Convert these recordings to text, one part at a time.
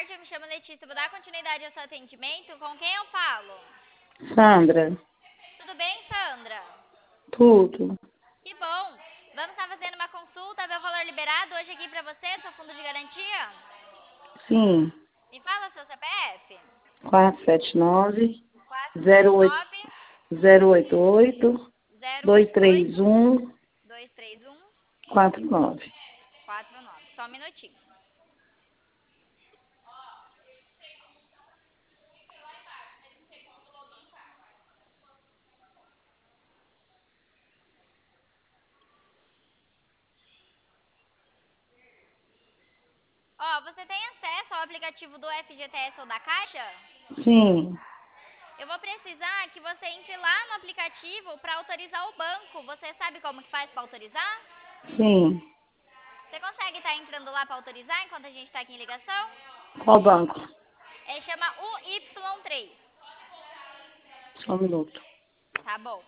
tarde, eu me chamo Letícia, vou dar continuidade ao seu atendimento. Com quem eu falo? Sandra, Tudo bem, Sandra? tudo. Que bom. Vamos estar fazendo uma consulta, ver o valor liberado hoje aqui pra você, seu fundo de garantia? Sim, Me fala seu CPF. 479 08 479 088 088 231 231 49. 49. Só um minutinho. Ó, você tem acesso ao aplicativo do FGTS ou da Caixa? Sim, Eu vou precisar que você entre lá no aplicativo para autorizar o banco. Você sabe como que faz para autorizar? sim. Você consegue estar entrando lá para autorizar enquanto a gente está aqui em ligação? Qual banco? Ele chama UY3. Só um minuto. Tá bom.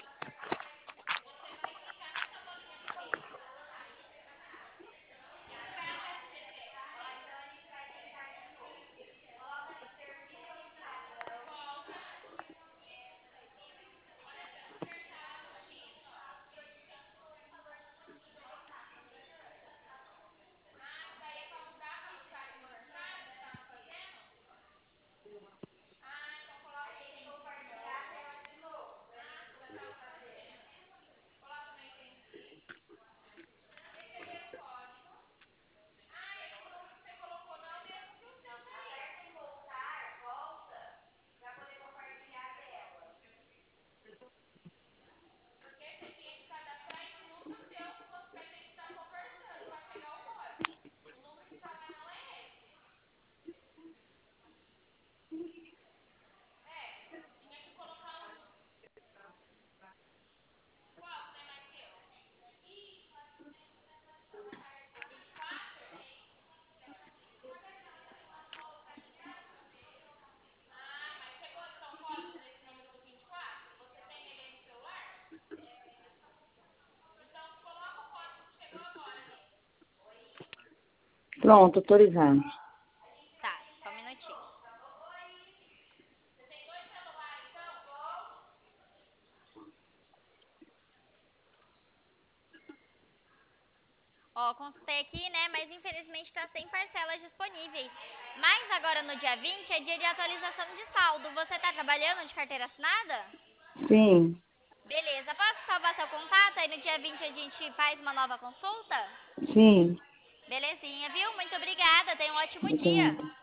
Pronto, autorizado. Tá, só um minutinho. Ó, consultei aqui, né? Mas infelizmente tá sem parcelas disponíveis. Mas agora no dia 20 é dia de atualização de saldo. Você tá trabalhando de carteira assinada? Sim, Beleza, posso salvar seu contato? Aí no dia 20 a gente faz uma nova consulta? sim. Belezinha, viu? Muito obrigada. Tenha um ótimo dia. Obrigada.